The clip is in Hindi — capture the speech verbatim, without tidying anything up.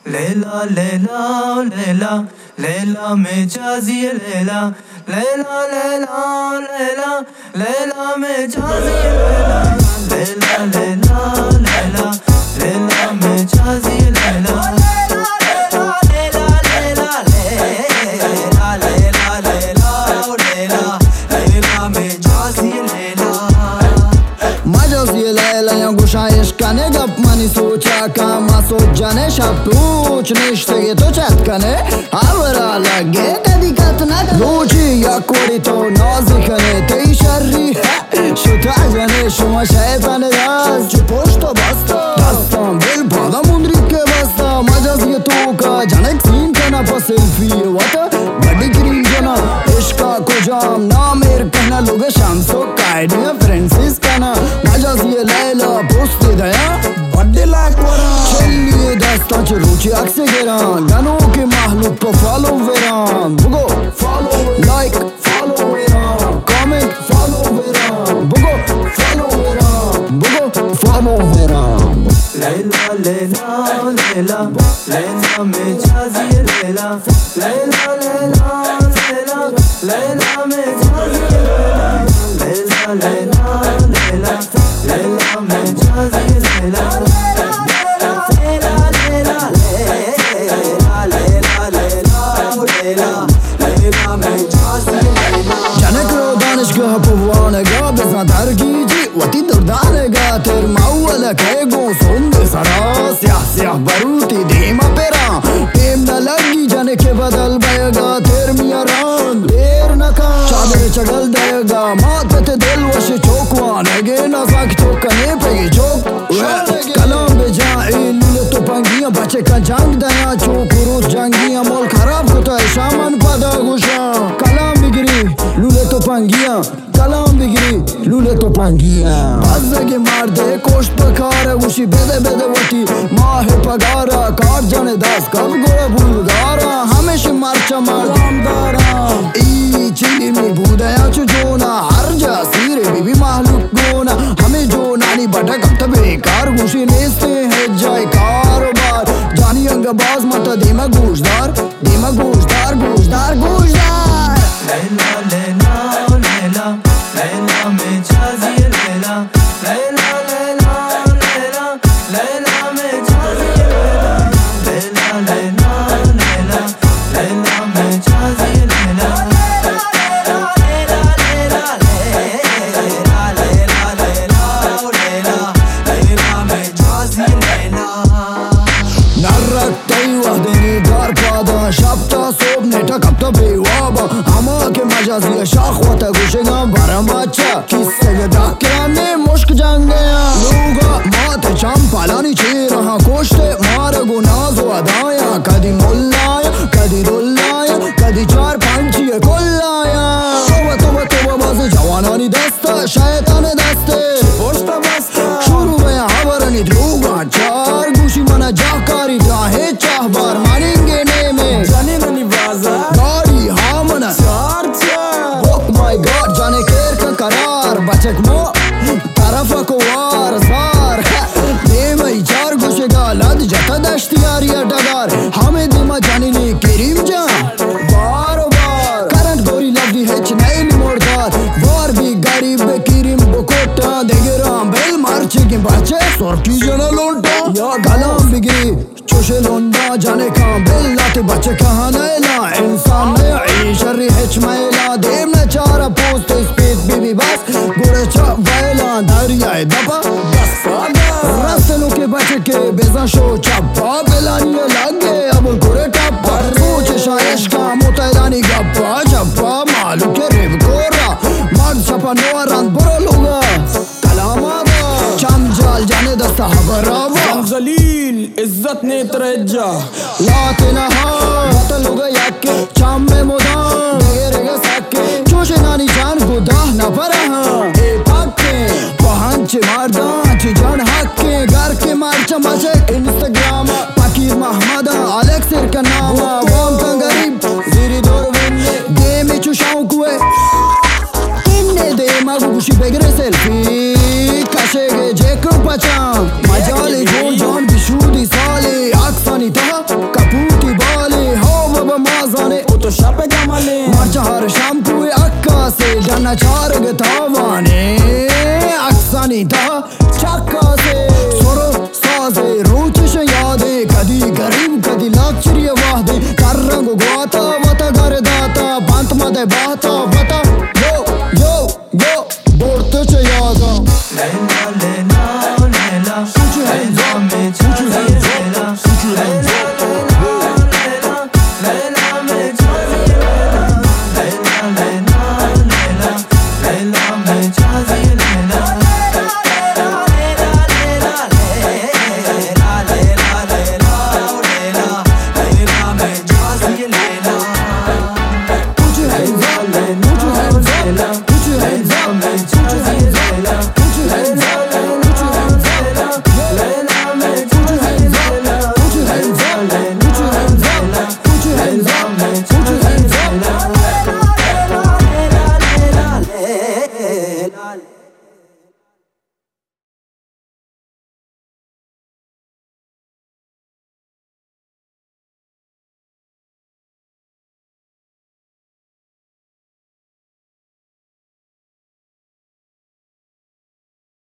लैला लैला लैला लैला में जाजी लैला लैला लैला लैला लैला में जाजी लैला लैला लैला लैला लैला में जाजी Laila Guşayışkanı kapmanı soçaka masocane şaptuç neştege to çatkane avra lage kadi katna roji ya kori to nazikane tei sharri şutazane şuma şeytan raz çupoşta basta dastam bil bada mundrike basta majaz ye toka janek sin kana pa selfie wata badi green jana ishka ko jam na mer kahna loge sham so kaidya friends is kana majaz ye layla post daya bade like wara chelliye dastan ch ruchi akse geran gano ke mahluk ko follow veran bugo follow like follow veran comment follow veran bugo follow veran bugo follow veran Laila Laila Laila Laila में जाजी लैला लैला लैला लैला लैला में जाजी लैला लैला लैला लैला लैला में जाजी लैला लैला लैला लैला लैला लैला लैला में जाजी Laila janek ro danishgah puvanaga bezna dargiji wati durdanega ter mawala kego sonde sara siyah siyah baruti dima pera tem na lagi jane ke badal bayega ter miyaran der naka chade chagal dayega maat te dil wash chokwan ege na sak chokane pegi chok kalam be jae lule to pangiya bache ka jang daya chokuru jangiya mol kharab hota hai shaman pada gusha kalam bigri lule to pangiya kalam bigri lule to pangiya bazage mar de kosh pakara gushi bede bede wati maahe pagara kaat jane das kab gora bulgara hamesh marcha mar damdara ee chili mi budaya chu jona harja sire bibi mahluk gona hame jona ni bata kab tabe kar gushi neste hai jai karobar jani angabaz mata dema gushdar dema gushdar gushdar gushdar Laila Laila Laila Laila में जाजी लैला लैला लैला लैला लैला में जाजी लैला लैला लैला लैला लैला में जाजी लैला लैला लैला लैला लैला लैला लैला में जाजी Laila narrak tay wahdeni dar pada shapta sob neta kapta bewaba ama ke majaziya shakh wata gushega baramacha kissege dakrane mushk jangaya loga mat cham palani chiraha koshte mara gunaz wadaya kadi mollaya kadi dollaya kadi char panchiye kollaya toba toba toba baz jawanani dasta shaytan daste posta basta shuru gaya havarani loga char gushi mana jakari dahe chahbar manenge neme jane nani baza gadi hamana sarcha oh my god jane ker ka karar bachek mo tarafa ko war zar neme char gushega lad jata dashtiyariya dagar hame dima janini kerim ja bar bar current gori lavdi hech nail mordar war bi garib kerim bokota degeram bel marche ke bache sorki jana lonta ya galam bigri choshe londa jane kam bel late bache kahana ela insan ne aish ri hech maila dem na chara post speed bibi bas gure cha vaila dariya daba bas rastelo ke bache ke bezan sho chappa belani lage ab gure tappa soche shayesh ka motairani gappa chappa malu ke rev kora mag chapa no ran boro loga kalamada cham jal jane dasta habarava जलील इज्जत ने तरज्जा लाते नहा बतल हो गया के चाम में मुदाम देगे साके चोशे नानी जान गुदाह न परहा ए पाके पहंच मारदांच जान हके घर के मार चमचे इंस्टाग्राम पाकीर महमदा अलेक्सर का नाम बम का गरीब जीरी दौर विन्ने गेम चुशाऊ कुए इन्ने दे magushi begre selfie kashege jek pacham majali jon jon bishudi sale aksani taha تو شب جماله مرچهار شام کوی عکاسه جنة چارگ تاوانه عکسانی تا چکاسه سرو سازه روچش یاده کدی گریم